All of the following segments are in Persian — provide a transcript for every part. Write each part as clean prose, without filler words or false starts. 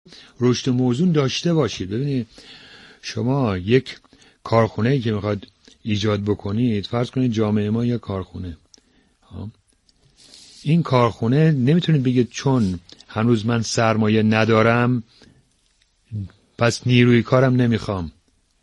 رشد موزون داشته باشید. ببینید شما یک کارخونه‌ای که میخواد ایجاد بکنید، فرض کنید جامعه ما یک کارخونه، این کارخونه نمیتونید بگید چون هنوز من سرمایه ندارم پس نیروی کارم نمیخوام.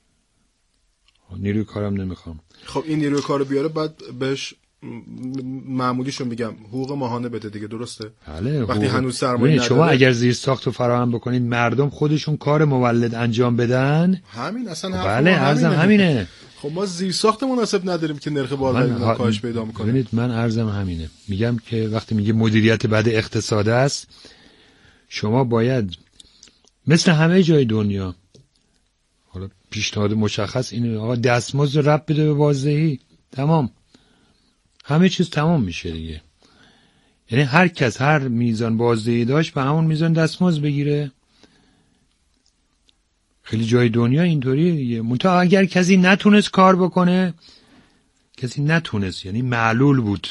خب این نیروی کارو بیاره بعد بهش معمولیشو میگم حقوق ماهانه بده دیگه، درسته؟ بله. وقتی هنوز سرمایه نداره شما اگر زیر ساختو فراهم بکنید مردم خودشون کار مولد انجام بدن، همین اصلا بله عرضم همینه. خب ما زیر ساخت مناسب نداریم که نرخ بازار کاهش پیدا میکنه. ببینید من عرضم همینه، میگم که وقتی میگه مدیریت بد اقتصاد است، شما باید مثل همه جای دنیا، حالا پیشنهاد مشخص اینه آقا دستمزد ربط بده به بازدهی، تمام، همه چیز تمام میشه دیگه. یعنی هر کس هر میزان بازدهی داشت به همون میزان دستمزد بگیره. خیلی جای دنیا اینطوریه دیگه. منتها اگر کسی نتونست کار بکنه، کسی نتونست یعنی معلول بود،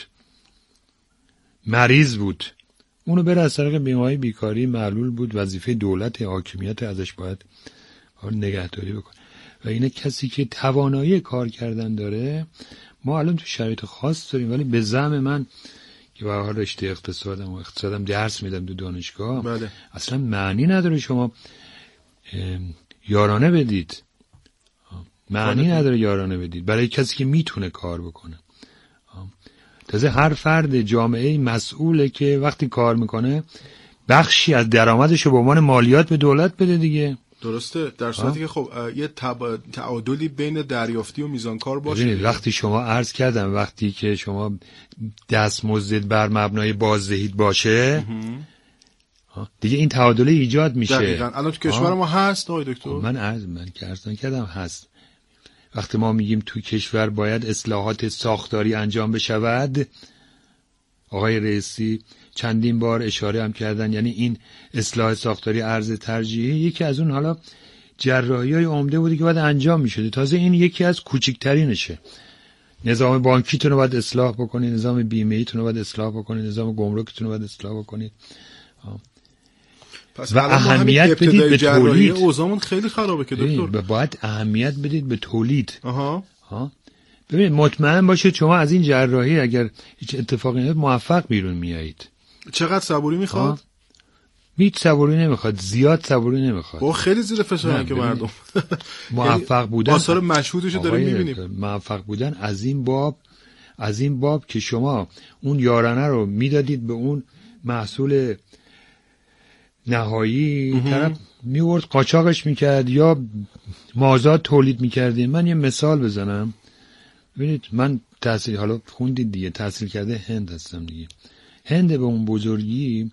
مریض بود، اونو بره از طریق بیمه‌های بیکاری، معلول بود، وظیفه دولت حاکمیت ازش باید نگهداری بکنه. و اینه کسی که توانایی کار کردن داره. ما الان تو شرایط خاص داریم، ولی به زعم من که به هر حال رشته اقتصادم درس میدم تو دانشگاه، بله. اصلا معنی نداره شما یارانه بدید، معنی نداره یارانه بدید برای کسی که میتونه کار بکنه. تازه هر فرد جامعه مسئوله که وقتی کار میکنه بخشی از درآمدش رو به عنوان مالیات به دولت بده دیگه. درسته، در صورتی که خب یه تعادلی بین دریافتی و میزانکار باشه. وقتی شما عرض کردم وقتی که شما دستمزد بر مبنای بازدهیت باشه دیگه این تعادل ایجاد میشه. دقیقاً الان تو کشور ما هست آقای دکتر. من که عرض کردم هست. وقتی ما میگیم تو کشور باید اصلاحات ساختاری انجام بشود، آقای رئیسی چندین بار اشاره هم کردن، یعنی این اصلاح ساختاری ارز ترجیحی یکی از اون حالا جراحی‌های عمده بودی که باید انجام میشده، تازه این یکی از کوچکترینشه. نظام بانکیتون رو باید اصلاح بکنید، نظام بیمه‌ایتون رو باید اصلاح بکنید، نظام گمرکتون رو باید اصلاح بکنید. و اهمیت بدید به تولید. اوضاعمون خیلی خرابه که دکتر. باید اهمیت بدید به تولید. ببینید مطمئن باشید شما از این جراحی اگر هیچ اتفاقی نیفته موفق بیرون میایید. چقدر صبوری میخواد؟ هیچ صبوری نمیخواد، زیاد صبوری نمیخواد. با خیلی زیر فشارن که مردم موفق بودن آثار مشهودشو داریم میبینیم. موفق بودن از این باب که شما اون یارانه رو میدادید به اون محصول نهایی، طرف میورد قاچاقش میکرد یا مازاد تولید میکردیم. من یه مثال بزنم. ببینید من تحصیل، حالا خوندید دیگه، تحصیل کرده هند هستم دیگه. هند به اون بزرگی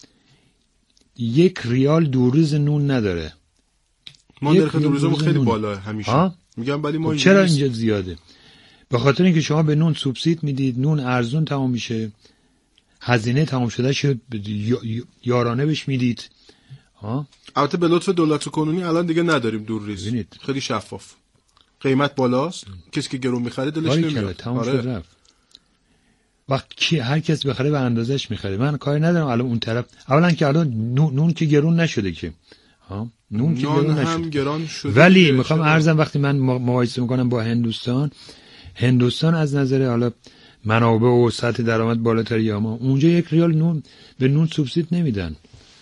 1 ریال دوریز نون نداره. ما نرخ دوریزمون خیلی بالاه همیشه. میگم ولی ما چرا اینجا زیاده؟ به خاطر اینکه شما به نون سوبسید میدید، نون ارزون تمام میشه، هزینه تمام شده شد یارانه بهش میدید. البته به لطف دولت کنونی الان دیگه نداریم دورریز، خیلی شفاف، قیمت بالاست، کسی که گرون میخره دلش نمیاد. تمام شد رفت. وقتی هر کس بخره به اندازش میخره. من کاری ندارم الان اون طرف، اولا که الان نون که گرون نشده که نون که گرون نشده. ولی میخوام عرضم وقتی من مقایسه میکنم با هندوستان از نظر حالا منابع و سطح درآمد بالاتر یا ما، اونجا 1 ریال نون به نون سوبسید نمیدن.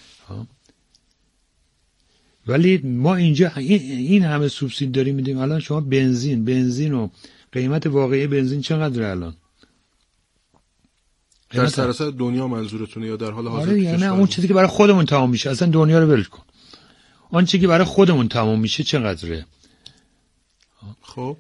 ولی ما اینجا این همه سوبسید داریم میدیم. الان شما بنزین و قیمت واقعی بنزین چقدره الان؟ در سراسر دنیا منظورتونه یا در حال حاضر؟ نه اون چیزی که برای خودمون تمام میشه، اصلا دنیا رو ول کن. اون چیزی که برای خودمون تمام میشه چقدره؟ خب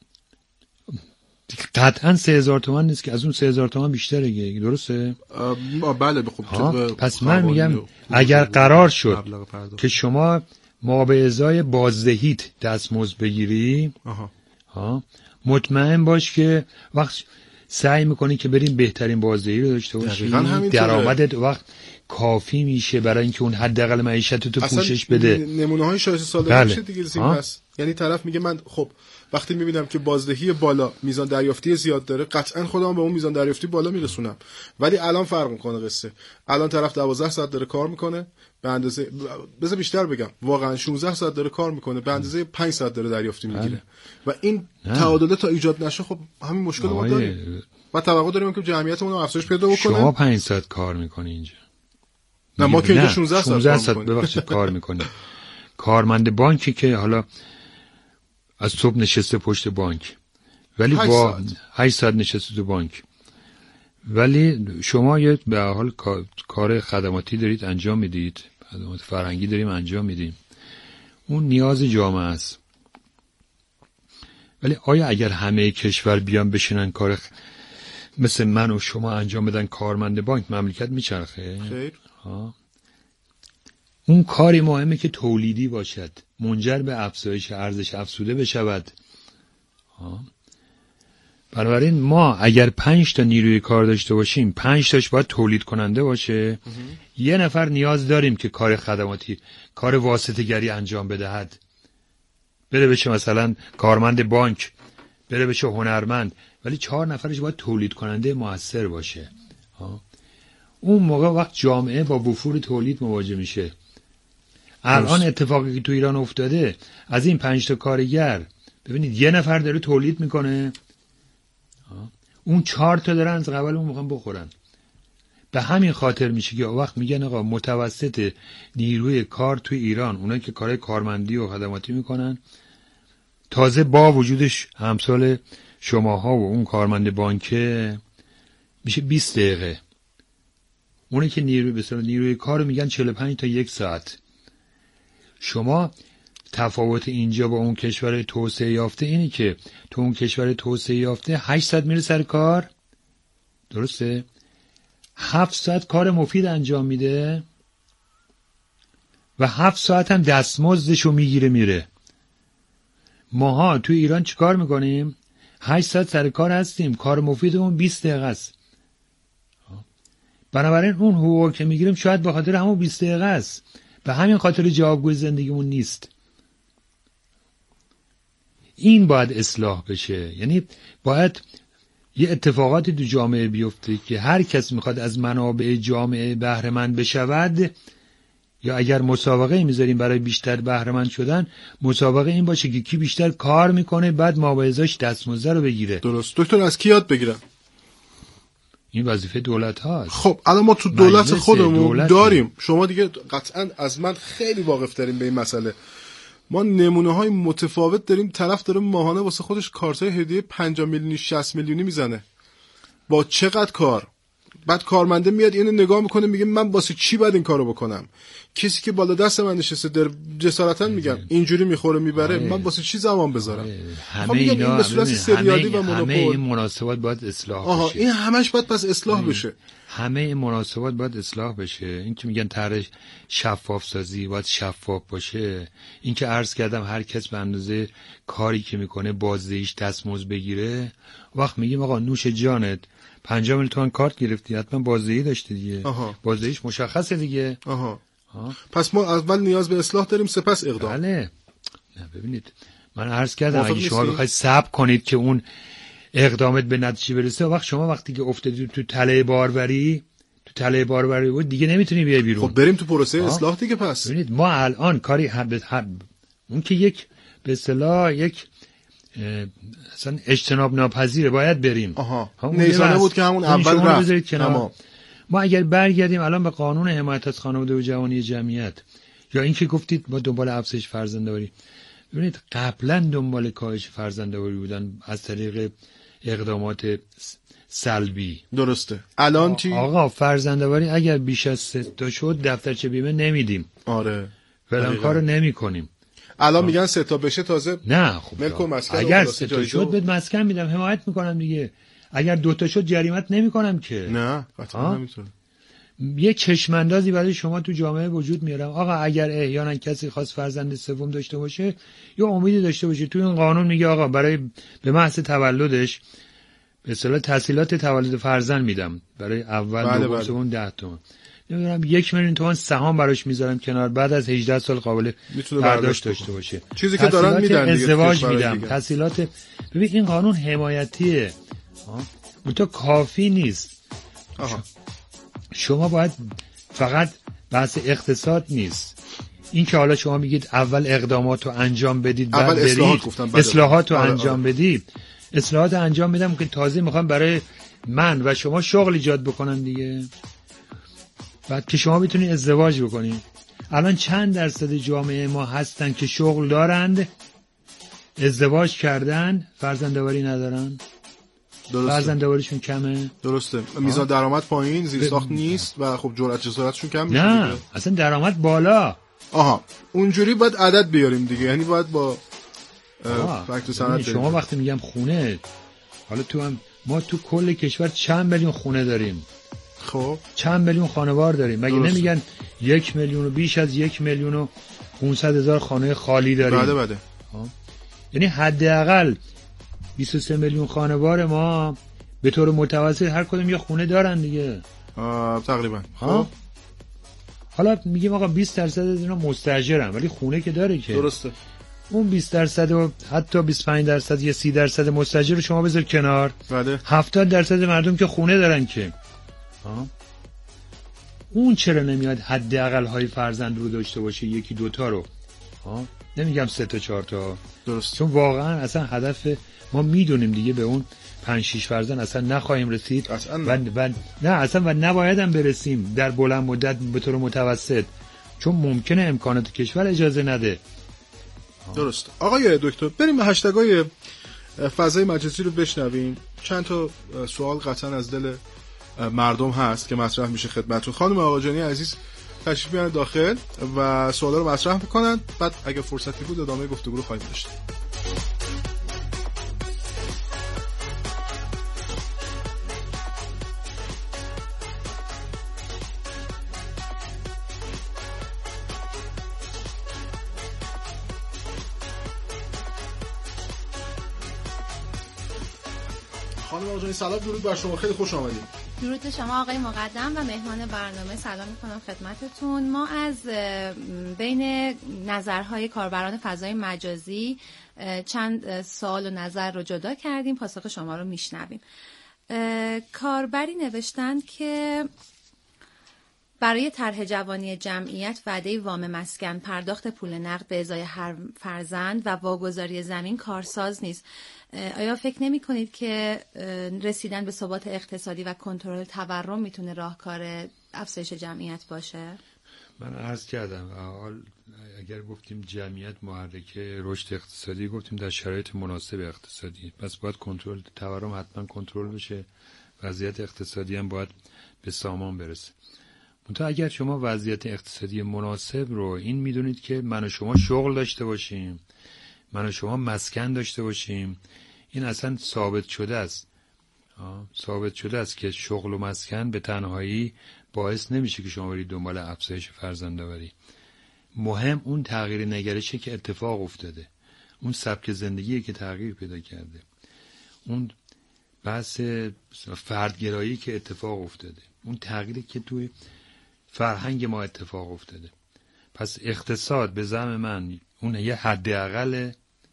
قطعا 3000 تومان نیست که، از اون 3000 تومان بیشتره، درسته؟ بله خب. پس من میگم اگر قرار شد که شما ما به ازای بازدهیت دستمزد بگیری، مطمئن باش که وقت سعی میکنی که بریم بهترین بازدهی رو داشته باشی، درآمدت وقت کافی میشه برای اینکه اون حداقل معیشت تو پوشش بده. نمونه‌های شایسته صادرات میشه دیگه پس. یعنی طرف میگه من خب وقتی میبینم که بازدهی بالا، میزان دریافتی زیاد داره، قطعا خودم به اون میزان دریافتی بالا میرسونم. ولی الان فرق میکنه قصه. الان طرف 12 ساعت داره کار میکنه به اندازه، بذار بیشتر بگم، واقعا 16 ساعت داره کار میکنه به اندازه 5 ساعت داره دریافتی میگیره و این تعادل تا ایجاد نشه خب همین مشکل ما داریم. ما توقع داریم که جمعیتمون رو افزایش پیدا بکنه. شما 5 ساعت کار میکنی اینجا. نه ما که اینجا 16 ساعت ببخشید کار میکنیم. کارمند بانکی که حالا از صبح نشسته پشت بانک ولی با 8 ساعت نشسته تو بانک، ولی شما یه به حال کار خدماتی دارید انجام میدید، خدمات فرهنگی داریم انجام میدیم، اون نیاز جامعه است. ولی آیا اگر همه کشور بیان بشینن کار مثل من و شما انجام بدن کارمند بانک، مملکت میچرخه؟ خیر. اون کاری مهمه که تولیدی باشد، منجر به افزایش ارزش افزوده بشود. بنابراین ما اگر 5 تا نیروی کار داشته باشیم، 5 تاش باید تولید کننده باشه. یه نفر نیاز داریم که کار خدماتی، کار واسطه گری انجام بدهد، بره بشه مثلا کارمند بانک، بره بشه هنرمند، ولی 4 نفرش باید تولید کننده موثر باشه. اون موقع وقت جامعه با وفور تولید مواجه میشه. الان اتفاقی که تو ایران افتاده، از این 5 تا کارگر ببینید یه نفر داره تولید میکنه، اون 4 تا دارن از قبل اون میخوان بخورن. به همین خاطر میشه که وقت میگن آقا متوسط نیروی کار تو ایران، اونایی که کارهای کارمندی و خدماتی میکنن، تازه با وجودش همسال شماها و اون کارمند بانکه میشه 20 دقیقه. اونه که نیروی کار میگن 45 تا 1 ساعت. شما تفاوت اینجا با اون کشور توسعه یافته اینه که تو اون کشور توسعه یافته 8 ساعت میره سر کار، درسته؟ 7 ساعت کار مفید انجام میده و 7 ساعت هم دستمزدشو میگیره میره. ماها تو ایران چیکار میکنیم؟ 8 ساعت سر کار هستیم، کار مفیدمون 20 دقیقه است. بنابراین اون حقوق که میگیریم شاید به خاطر همون 20 دقیقه است، به همین خاطر جوابگوی زندگیمون نیست. این باید اصلاح بشه. یعنی باید یه اتفاقاتی تو جامعه بیفته که هر کس میخواد از منابع جامعه بهره مند بشود، یا اگر مسابقه میذاریم برای بیشتر بهره مند شدن، مسابقه این باشه که کی بیشتر کار میکنه بعد مابعضاش دستمزد رو بگیره. درست. دکتر از کی یاد بگیرم؟ این وظیفه دولت هاست. خب الان ما تو دولت خودمون داریم. شما دیگه قطعا از من خیلی واقف ترین به این مسئله. ما نمونه های متفاوت داریم. طرف داره ماهانه واسه خودش کارتای هدیه 50 میلیونی 60 میلیونی میزنه. با چقدر کار؟ بعد کارمنده میاد اینو نگاه میکنه میگه من واسه چی باید این کارو بکنم؟ کسی که بالا دست من نشسته در جسارتا میگم اینجوری میخوره میبره، من واسه چی زمان بذارم؟ همه اینا به صورت سریالی و مونوپول، همه این مناسبات باید اصلاح بشه. این همش باید پس اصلاح بشه. همه این مناسبات باید اصلاح بشه. این که میگن طرح شفاف سازی باید شفاف باشه. این که عرض کردم هر کس به اندازه کاری که میکنه بازدهیش دستمزد بگیره، وقت میگیم آقا نوش جانت 5 میلیون تومان کارت گرفتی، حتما بازدهی داشتی دیگه. بازدهیش مشخصه دیگه. پس ما اول نیاز به اصلاح داریم، سپس اقدام. بله. نه ببینید من عرض کردم اگه شما بخواید صبر کنید که اون اقدامت به نتیجه برسه، وقت وقتی که افتادی تو تله باروری بود دیگه نمیتونی بیای بیرون. خب بریم تو پروسه اصلاح دیگه. پس ببینید ما الان کاری اون که یک به اصطلاح یک اصلا اجتناب ناپذیره، باید بریم. نیزانه بود که همون اول رفت. ما اگر برگردیم الان به قانون حمایت از خانواده و جوانی جمعیت، یا این که گفتید ما دنبال افزایش فرزندآوری، ببینید قبلا دنبال کاهش فرزندآوری بودن از طریق اقدامات سلبی. درسته. الان چی؟ آقا فرزندآوری اگر بیش از 3 تا شد دفترچه بیمه نمیدیم. آره. فلان کارو نمی‌کنیم. الان میگن 3 تا بشه تازه. نه خب ملک و مسکن اگر 3 تا شد بهت مسکن میدم، حمایت میکنم دیگه. اگر 2 تا شد جریمت نمیکنم که. نه قطعا نمیتونه. یه چشماندازی برای شما تو جامعه وجود میارم. آقا اگر احیانا کسی خواست فرزند سوم داشته باشه یا امیدی داشته باشه، تو این قانون میگه آقا برای به محض تولدش به اصطلاح تسهیلات تولد فرزند میدم، برای اول دوم سوم 10 تومن. نمیدونم 1 میلیون تومان سهام براش میذارم کنار، بعد از 18 سال قابل برداشت داشته باشه. چیزی که دارن میدن دیگه، ازدواج میدم، تحصیلات. ببین این قانون حمایتیه، تو کافی نیست. شما باید فقط بحث اقتصاد نیست، این که حالا شما میگید اول اقدامات رو انجام بدید، بعد برید اصلاحات رو انجام بدید. اصلاحات انجام میدم که تازه میخوام برای من و شما شغل ایجاد بکنن دیگه، بعد که شما بتونید ازدواج بکنید. الان چند درصد جامعه ما هستن که شغل دارند، ازدواج کردن، فرزندآوری ندارن؟ درسته. فرزندآوریشون کمه. درسته. میزان درآمد پایین، زیرساخت نیست و خب جرأت جسارتشون کم میشه. نه دیگه. اصلا درآمد بالا. اونجوری باید عدد بیاریم دیگه، یعنی باید با فکت و سند. شما وقتی میگم خونه، حالا ما تو کل کشور چند میلیون خونه داریم؟ خب چند میلیون خانوار داریم؟ مگه نمیگن 1 میلیون و بیش از 1 میلیون و 500,000 خانه خالی داریم؟ بله. یعنی حداقل 23 میلیون خانوار ما به طور متوسط هر کدوم یه خونه دارن دیگه. تقریبا. حالا میگیم آقا 20% از اینا مستاجرن ولی خونه که داره که. درسته. اون 20% و حتی 25% یا 30% مستاجر رو شما بذار کنار. بله. 70% مردم که خونه دارن که. اون چرا نمیاد حداقل های فرزند رو داشته باشه، 1-2 تا رو؟ نمیگم 3 تا 4 تا. درست. چون واقعا اصلا هدف ما میدونیم دیگه به اون 5-6 فرزند اصلا نخواهیم رسید و نباید هم برسیم در بلند مدت به طور متوسط، چون ممکنه امکانات کشور اجازه نده. درست. آقای دکتر بریم به هشتگ‌های فضای مجازی رو بشنویم. چند تا سوال قطعا از دل مردم هست که مطرح میشه خدمتتون. خانم آقاجانی عزیز تشریف بیارن داخل و سوالا رو مطرح بکنن، بعد اگه فرصتی بود ادامه گفتگو رو خواهیم داشت. خانم آقاجانی سلام، درود بر شما، خیلی خوش آمدید. درود به شما آقای مقدم و مهمان برنامه، سلام میکنم خدمتتون. ما از بین نظرهای کاربران فضای مجازی چند سوال و نظر رو جدا کردیم، پاسخ شما رو میشنویم. کاربری نوشتن که برای طرح جوانی جمعیت وعده وام مسکن، پرداخت پول نقد به ازای هر فرزند و واگذاری زمین کارساز نیست. آیا فکر نمی کنید که رسیدن به ثبات اقتصادی و کنترل تورم میتونه راهکار افزایش جمعیت باشه؟ من عرض کردم اگر گفتیم جمعیت محرکه رشد اقتصادی، گفتیم در شرایط مناسب اقتصادی، پس باید کنترل تورم حتما کنترل بشه، وضعیت اقتصادی هم باید به سامان برسه. منتها اگر شما وضعیت اقتصادی مناسب رو این میدونید که من و شما شغل داشته باشیم، من و شما مسکن داشته باشیم، این اصلا ثابت شده است. ثابت شده است که شغل و مسکن به تنهایی باعث نمیشه که شما برید دنبال افزایش فرزندآوری. مهم اون تغییر نگرشه که اتفاق افتاده، اون سبک زندگی که تغییر پیدا کرده، اون بحث فردگرایی که اتفاق افتاده، اون تغییری که توی فرهنگ ما اتفاق افتاده. پس اقتصاد به زعم من اون یه حد اقله،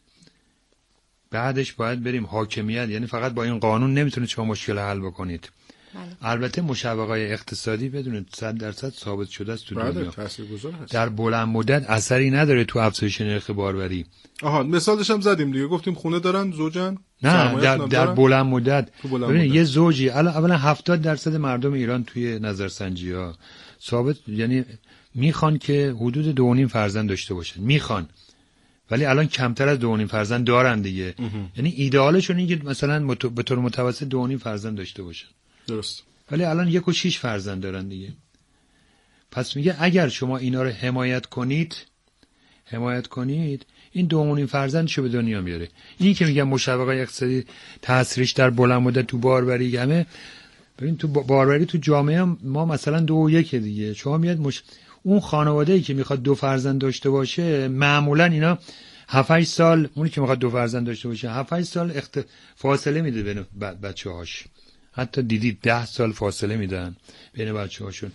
بعدش باید بریم حاکمیت. یعنی فقط با این قانون نمیتونید شما مشکل حل بکنید. بله. البته مشوقای اقتصادی بدونید 100% ثابت شده است تو دنیا. تاثیرگذار هست. در بلند مدت اثری نداره تو افزایش نرخ باربری. مثالش هم زدیم دیگه، گفتیم خونه دارن، زوجن. نه در بلند مدت ببینید یه زوجی اولا 70% مردم ایران توی نظرسنجی‌ها ثابت، یعنی میخوان که حدود 2.5 فرزند داشته باشن، میخوان، ولی الان کمتر از 2.5 فرزند دارن دیگه. یعنی ایدئالشون اینه که مثلا به طور متوسط 2.5 فرزند داشته باشن. درست. ولی الان 1.6 فرزند دارن دیگه. پس میگه اگر شما اینا رو حمایت کنید این 2.5 فرزندشو به دنیا میاره. این که میگم مشوقای اقتصادی تاثیرش در بلند مدت تو باربری همه، ببین تو باربری تو جامعه ما مثلا 2-1 دیگه. شما میاد اون خانواده‌ای که میخواد 2 فرزند داشته باشه معمولا اینا 7-8 سال، اونی که میخواد 2 فرزند داشته باشه 7-8 سال فاصله میده بین بچه‌هاش. حتی دیدید 10 سال فاصله میدن بین بچه‌هاشون.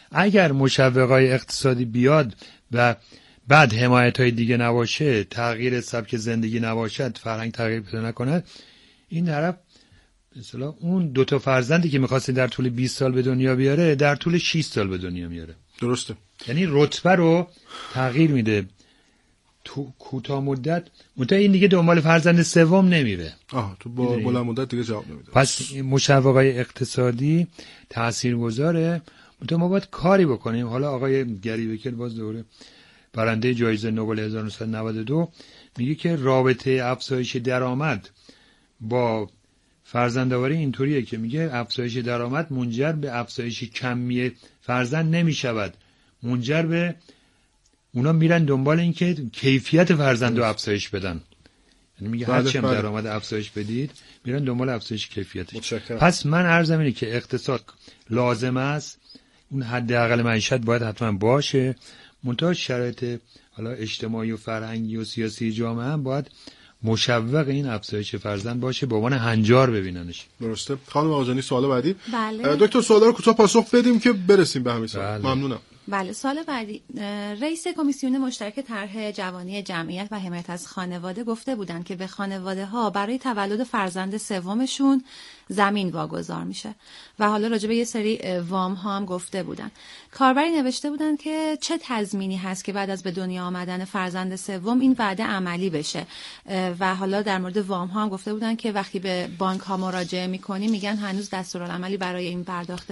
اگر مشوقای اقتصادی بیاد و بعد حمایت‌های دیگه نباشه، تغییر سبک زندگی نباشد، فرهنگ تغییر پیدا نکند، این طرف مثلا اون 2 فرزندی که می‌خواسته در طول 20 سال به دنیا بیاره در طول 6 سال به دنیا میاره. درسته. یعنی رتبه رو تغییر میده تو کوتاه مدت. این دیگه دنبال فرزند سوم نمیره. تو با بلند مدت دیگه جواب نمیده. پس مشوقای اقتصادی تاثیرگذاره. ما باید کاری بکنیم. حالا آقای گری بکر باز دوره برنده جایزه نوبل 1992 میگه که رابطه افزایش درآمد با فرزندآوری اینطوریه که میگه افزایش درآمد منجر به افزایش کمی فرزند نمیشود، منجر به اونا میرن دنبال این که کیفیت فرزند رو افزایش بدن. یعنی میگه هر چیم درآمد افزایش بدید میرن دنبال افزایش کیفیتش. پس من عرضم اینه که اقتصاد لازم است، اون حداقل معیشت باید حتما باشه، منتها شرایط حالا اجتماعی و فرهنگی و سیاسی جامعه هم باید مشوق این افزایش فرزند باشه، به عنوان هنجار ببیننش. درسته. خانم آقاجانی سوال بعدی. بله. دکتر سوالا رو کوتاه پاسخ بدیم که برسیم به همین سوال. بله. ممنونم. بله. سال بعدی رئیس کمیسیون مشترک طرح جوانی جمعیت و حمایت از خانواده گفته بودند که به خانواده‌ها برای تولد فرزند سومشون زمین واگذار میشه و حالا راجع به یه سری وام ها هم گفته بودن. کاربری نوشته بودن که چه تضمینی هست که بعد از به دنیا آمدن فرزند سوم این وعده عملی بشه و حالا در مورد وام ها هم گفته بودن که وقتی به بانک ها مراجعه میکنی میگن هنوز دستورالعملی برای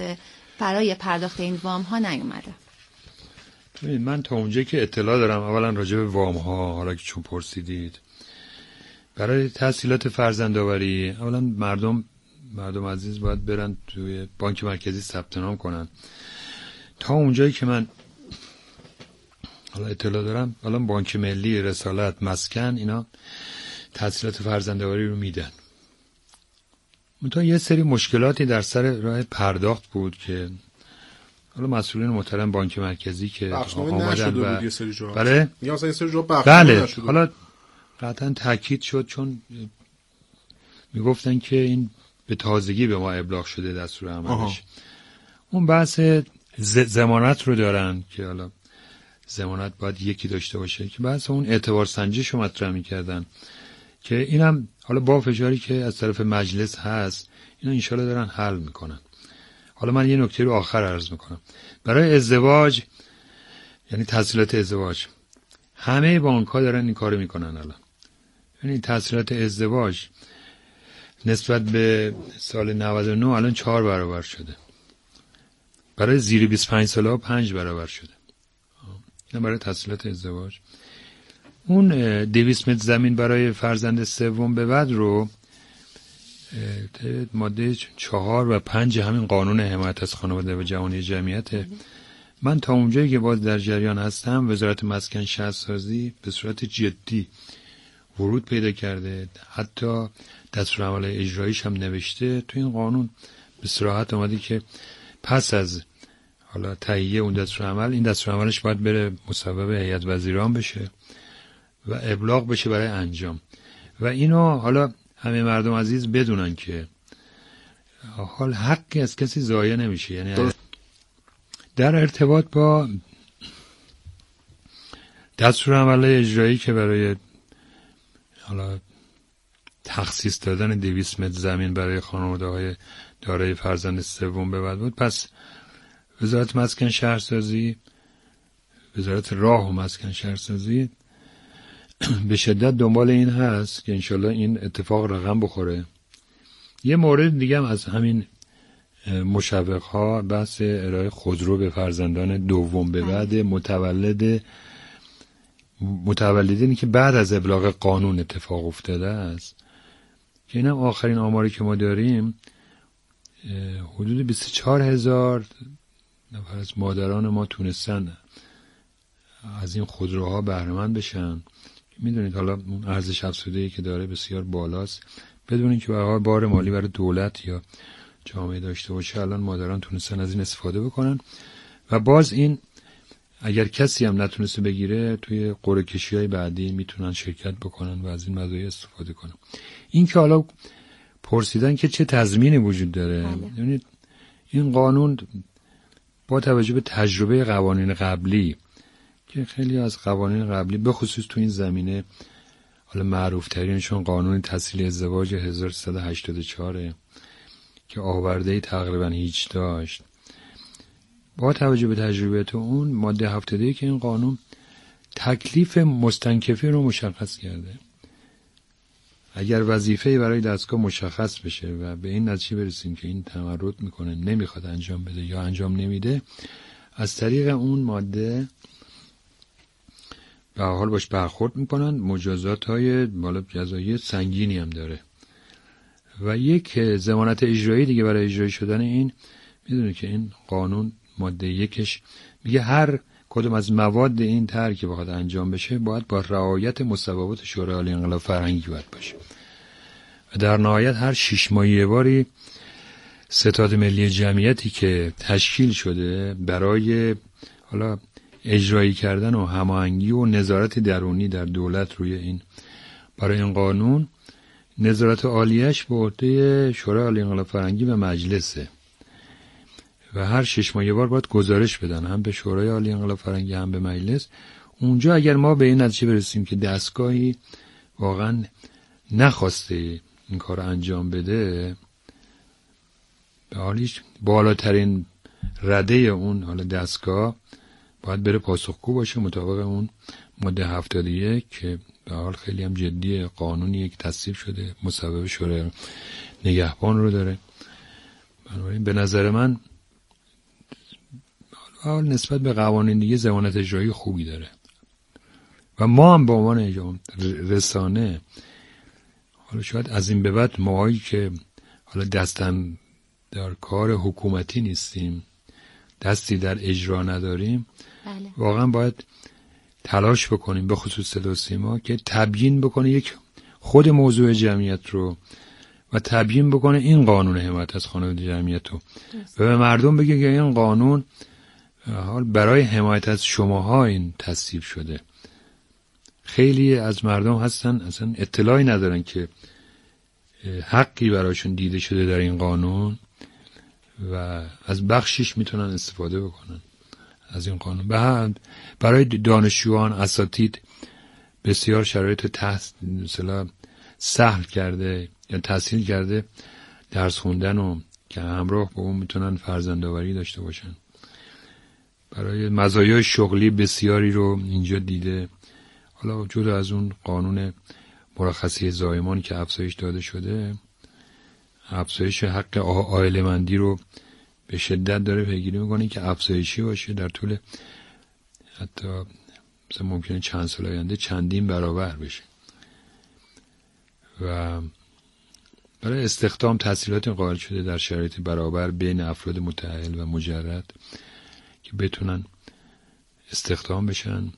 پرداخت این وام ها نیومده. من تا اونجایی که اطلاع دارم، اولا راجع به وام ها، حالا که چون پرسیدید، برای تسهیلات فرزندآوری اولا مردم عزیز باید برن توی بانک مرکزی ثبت نام کنن. تا اونجایی که من حالا اطلاع دارم، الان بانک ملی، رسالت، مسکن، اینا تسهیلات فرزندآوری رو میدن. منتها یه سری مشکلاتی در سر راه پرداخت بود که حالا مسئولین محترم بانک مرکزی که آمدن و بله میگم سری جا بخشنامه نشده. حالا قطعا تاکید شد، چون میگفتن که این به تازگی به ما ابلاغ شده دستور عملش. اون بحث ضمانت رو دارن که حالا ضمانت باید یکی داشته باشه، که بحث اون اعتبار سنجش رو مطرح میکردن که اینم حالا با فشاری که از طرف مجلس هست اینا انشالله دارن حل میکنن. حالا من یه نکته رو آخر عرض میکنم. برای ازدواج، یعنی تسهیلات ازدواج، همه بانک‌ها دارن این کارو میکنن الان. یعنی تسهیلات ازدواج نسبت به سال 99 الان 4 برابر شده. برای زیر 25 ساله‌ها 5 برابر شده. این برای تسهیلات ازدواج. اون 200 متر زمین برای فرزند سوم به بعد رو ماده 4 و 5 همین قانون حمایت از خانواده و جوانی جمعیت، من تا اونجایی که باز در جریان هستم وزارت مسکن شهرسازی به صورت جدی ورود پیدا کرده، حتی دستورالعمل اجراییش هم نوشته تو این قانون. به صراحت اومده که پس از حالا تهیه اون دستورالعمل، این دستورالعملش باید بره مصوبه هیئت وزیران بشه و ابلاغ بشه برای انجام. و اینو حالا همه مردم عزیز بدونن که حال حقی از کسی ضایع نمیشه. یعنی در ارتباط با دستورالعمل اجرایی که برای حالا تخصیص دادن 200 متر زمین برای خانواده‌های دارای فرزند سوم به بعد بود، پس وزارت مسکن شهرسازی، وزارت راه و مسکن شهرسازی به شدت دنبال این هست که انشالله این اتفاق رقم بخوره. یه مورد دیگه هم از همین مشوق‌ها بحث ارائه خودرو به فرزندان دوم به بعد متولدینی که بعد از ابلاغ قانون اتفاق افتاده است، که این هم آخرین آماری که ما داریم حدود 24,000 نفر از مادران ما تونستن از این خودروها بهره مند بشن. میدونید حالا اون ارزش افزوده‌ای که داره بسیار بالاست، بدون اینکه به هر بار مالی برای دولت یا جامعه داشته باشه، الان مادران تونستن از این استفاده بکنن. و باز این اگر کسی هم نتونسته بگیره، توی قرعه کشی‌های بعدی میتونن شرکت بکنن و از این مزایا استفاده کنن. این که حالا پرسیدن که چه تضمینی وجود داره، یعنی این قانون با توجه به تجربه قوانین قبلی که خیلی از قوانین قبلی به خصوص تو این زمینه، حالا معروف ترینشون قانون تسهیل ازدواج 1384 که آورده تقریبا هیچ داشت، با توجه به تجربه اون ماده 72 که این قانون تکلیف مستنکفی رو مشخص کرده. اگر وظیفه‌ای برای دستگاه مشخص بشه و به این نتیجه برسیم که این تمرد میکنه، نمیخواد انجام بده یا انجام نمیده، از طریق اون ماده به حال باش برخورد میکنن. مجازات‌های بالا جزایی سنگینی هم داره و یک ضمانت اجرایی دیگه برای اجرایی شدن این. میدونه که این قانون ماده 1 میگه هر کدوم از مواد این طرح که بخواد انجام بشه باید با رعایت مصوبات شورای عالی انقلاب فرهنگی باید باشه و در نهایت هر 6 ماه یه باری ستاد ملی جمعیتی که تشکیل شده برای حالا اجرایی کردن و هماهنگی و نظارت درونی در دولت روی این برای این قانون، نظارت عالیش به عهده شورای عالی انقلاب فرهنگی و مجلسه و هر 6 ماه یه بار باید گزارش بدن، هم به شورای عالی انقلاب فرهنگی هم به مجلس. اونجا اگر ما به این نتیجه برسیم که دستگاهی واقعا نخواسته این کار انجام بده، به حالیش بالاترین رده اون حالا دستگاه باید بره پاسخگو باشه مطابق اون ماده 71 که به حال خیلی هم جدی، قانونی که تصویب شده، مصوبه شورای نگهبان رو داره. بنابراین به نظر من حال نسبت به قوانین دیگه ضمانت اجرایی خوبی داره و ما هم به عنوان رسانه حالا شاید از این به بعد ماهایی که حالا دستم در کار حکومتی نیستیم، دستی در اجرا نداریم، بله. واقعا باید تلاش بکنیم به خصوص صدا و سیما که تبیین بکنه یک خود موضوع جمعیت رو و تبیین بکنه این قانون حمایت از خانواده جمعیت رو و به مردم بگه که این قانون حال برای حمایت از شماها این تصویب شده. خیلی از مردم هستن اصلا اطلاعی ندارن که حقی برایشون دیده شده در این قانون و از بخشش میتونن استفاده بکنن از این قانون. برای دانشجویان، اساتید بسیار شرایط مثلا سهل کرده یا تسهیل کرده درس خوندن و که همراه با اون میتونن فرزندآوری داشته باشن. برای مزایای شغلی بسیاری رو اینجا دیده. حالا جدا از اون قانون مرخصی زایمان که افزایش داده شده، افزایش حق عائله‌مندی رو به شدت داره پیگیری میکنه که افزایشی باشه در طول حتی مثلا ممکنه چند سال آینده چندین برابر بشه و برای استخدام تسهیلات قائل شده در شرایط برابر بین افراد متأهل و مجرد که بتونن استخدام بشن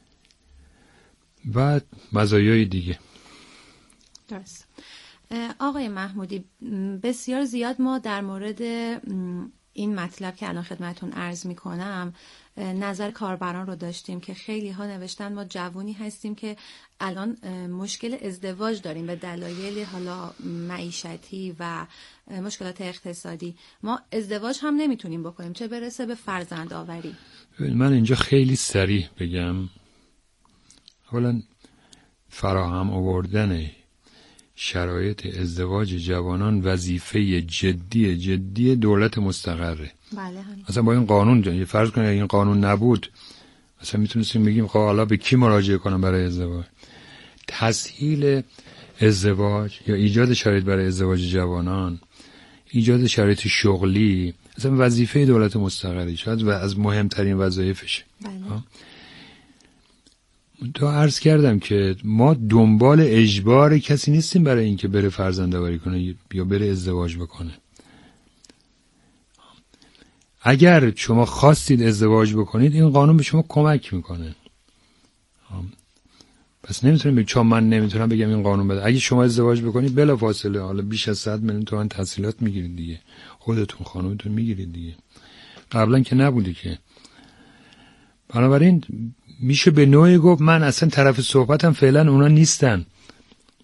و مزایای دیگه. درست. آقای محمودی، بسیار زیاد ما در مورد این مطلب که الان خدمتون عرض میکنم نظر کاربران رو داشتیم که خیلی ها نوشتن ما جوونی هستیم که الان مشکل ازدواج داریم به دلایل حالا معیشتی و مشکلات اقتصادی، ما ازدواج هم نمیتونیم بکنیم چه برسه به فرزند آوری. من اینجا خیلی صریح بگم، اولا فراهم آوردن شرایط ازدواج جوانان وظیفه جدی دولت مستقره. بله هم. اصلا با این قانون فرض کنید این قانون نبود اصلا میتونستیم بگیم خب حالا به کی مراجعه کنم برای ازدواج. تسهیل ازدواج یا ایجاد شرایط برای ازدواج جوانان، ایجاد شرایط شغلی اصلا وظیفه دولت مستقره، شاید و از مهمترین وظایفشه. بله. تو عرض کردم که ما دنبال اجبار کسی نیستیم برای اینکه بره فرزندآوری کنه یا بره ازدواج بکنه. اگر شما خواستید ازدواج بکنید این قانون به شما کمک میکنه. پس نمیتونم چون من نمیتونم بگم این قانون بده. اگه شما ازدواج بکنید بلافاصله حالا بیش از 100 میلیون تومان تسهیلات میگیرید دیگه، خودتون خانومتون میگیرید دیگه، قبلا که نبوده که. بنابراین میشه به نوعی گفت من اصلا طرف صحبتم فعلا اونا نیستن،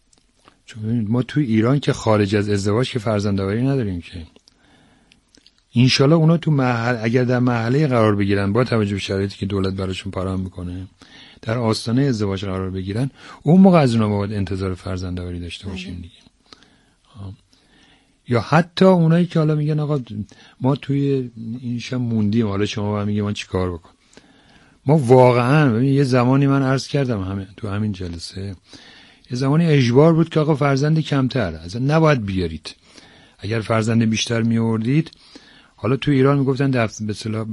چون ما توی ایران که خارج از ازدواج که فرزندآوری نداریم که. انشالله اونا تو اگر در مرحله قرار بگیرن با توجه به شرایطی که دولت براشون فراهم میکنه در آستانه ازدواج قرار بگیرن، اون موقع از اونا باید انتظار فرزندآوری داشته باشیم دیگه. یا حتی اونایی که حالا میگن آقا ما توی اینشم موندیم، حالا شما با میگه ما چی کار بکن. ما واقعا یه زمانی من عرض کردم تو همین جلسه، یه زمانی اجبار بود که آقا فرزند کمتر اصلا نباید بیارید. اگر فرزند بیشتر میآوردید، حالا تو ایران میگفتن به اصطلاح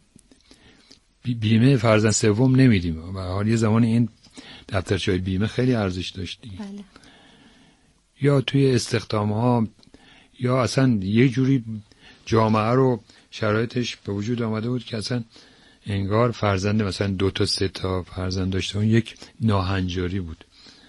بیمه فرزند سوم نمیدیم. و حالا یه زمانی این دفترچه‌های بیمه خیلی ارزش داشت دیگه. بله. یا توی استخدام‌ها، یا اصلا یه جوری جامعه رو شرایطش به وجود آمده بود که اصلا انگار فرزند مثلا 2 تا 3 تا فرزند داشته اون یک ناهنجاری بود.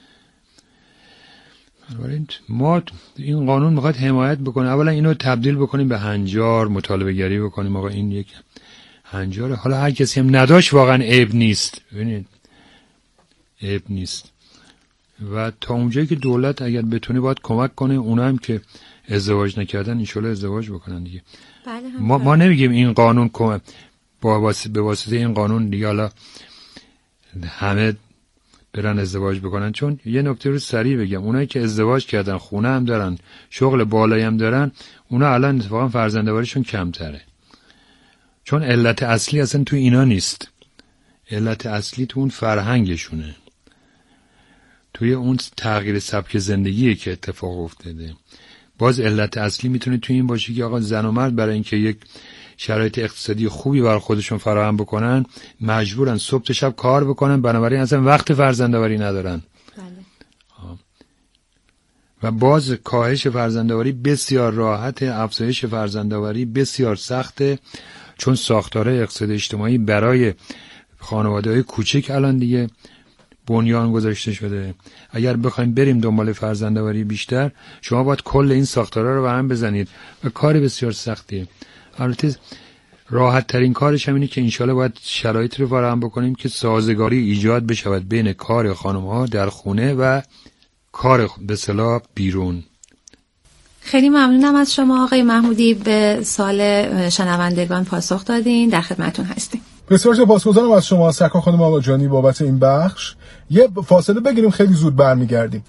بنابراین ما این قانون میخواد حمایت بکنه، اولا اینو تبدیل بکنیم به هنجار، مطالبه گری بکنیم آقا این یک هنجاره. حالا هر کسی هم نداشت واقعا عیب نیست، ببینید عیب نیست. و تا اونجایی که دولت اگر بتونه باید کمک کنه اونا هم که ازدواج نکردن انشالله ازدواج بکنن دیگه. بله ما نمیگیم این قانون به واسطه این قانون دیگه حالا همه برن ازدواج بکنن، چون یه نکته رو سریع بگم، اونایی که ازدواج کردن، خونه هم دارن، شغل بالایی هم دارن، اونا الان اتفاقا فرزندآوریشون کمتره. چون علت اصلی اصلا تو اینا نیست، علت اصلی تو اون فرهنگشونه، توی اون تغییر سبک زندگیه که اتفاق افتاده. باز علت اصلی میتونه توی این باشه که آقا زن و مرد برای اینکه یک شرایط اقتصادی خوبی برای خودشون فراهم بکنن مجبورن صبح تا شب کار بکنن، بنابراین اصلا وقت فرزندآوری ندارن. بله. و باز کاهش فرزندآوری بسیار راحته، افزایش فرزندآوری بسیار سخته، چون ساختار اقتصاد اجتماعی برای خانواده‌های کوچک الان دیگه بنیان گذاشته شده. اگر بخوایم بریم دنبال فرزندآوری بیشتر، شما باید کل این ساختارها رو به هم بزنید و کار بسیار سختیه. البته راحت ترین کارش هم اینه که انشالله باید شرایط رو فراهم بکنیم که سازگاری ایجاد بشود بین کار خانم ها در خونه و کار به اصطلاح بیرون. خیلی ممنونم از شما آقای محمودی، به سوال شنوندگان پاسخ دادین. در خدمتتون هستیم. بسیار سپاسگزارم از شما سرکار خانم آقاجانی بابت این بخش. یه فاصله بگیریم، خیلی زود برمیگردیم.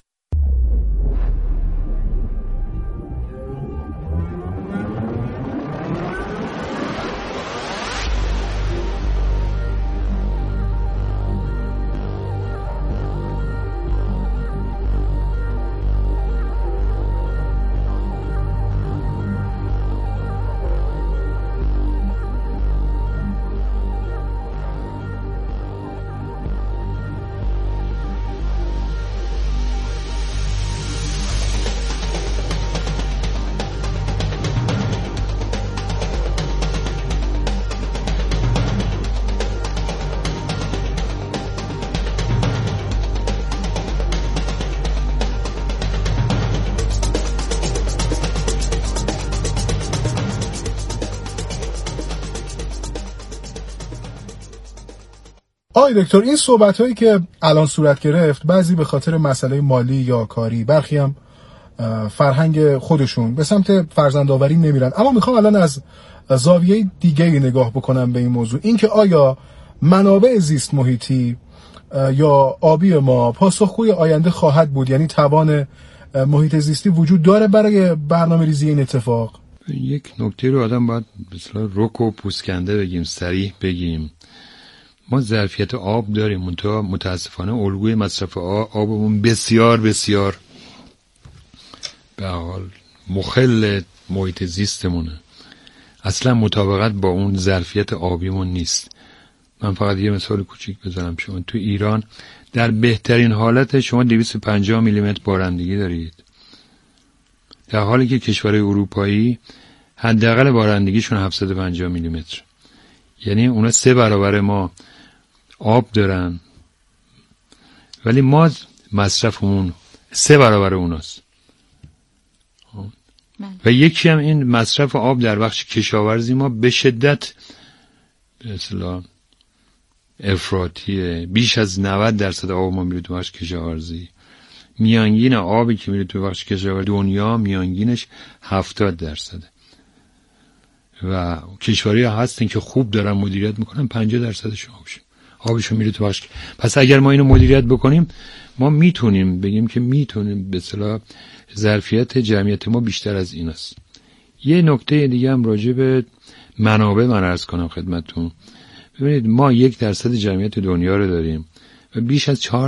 آقای دکتر، این صحبت‌هایی که الان صورت گرفت، بعضی به خاطر مسئله مالی یا کاری، برخی هم فرهنگ خودشون به سمت فرزندآوری نمیرن. اما میخوام الان از زاویه دیگه‌ای نگاه بکنم به این موضوع، اینکه آیا منابع زیست محیطی یا آبی ما پاسخگوی آینده خواهد بود؟ یعنی توان محیط زیستی وجود داره برای برنامه‌ریزی این اتفاق؟ یک نکته رو آدم باید به اصطلاح رک و پوسکنده بگیم، صریح بگیم. ما ظرفیت آب داریم، منتها متاسفانه الگوی مصرف آبمون بسیار بسیار به حال مخل محیط زیستمونه، اصلا مطابقت با اون ظرفیت آبیمون نیست. من فقط یه مثال کوچیک بزنم. شما تو ایران در بهترین حالت شما 250 میلیمتر بارندگی دارید، در حالی که کشورهای اروپایی حداقل بارندگیشون 750 میلیمتر، یعنی اونا 3 برابر ما آب دارن، ولی ما مصرفمون 3 برابر اوناست. و یکی هم این مصرف آب در بخش کشاورزی ما به شدت به اصطلاح افراطیه. بیش از 90% آب ما میره تو بخش کشاورزی. میانگین آبی که میره تو بخش کشاورزی دنیا میانگینش 70%. و کشوری هستن که خوب دارن مدیریت میکنن 50% آبشون میره تو بخش. پس اگر ما اینو مدیریت بکنیم ما میتونیم بگیم که میتونیم به اصطلاح ظرفیت جمعیت ما بیشتر از این است. یه نکته دیگه هم راجع به منابع من عرض کنم خدمتتون. ببینید ما 1% جمعیت دنیا رو داریم و بیش از 4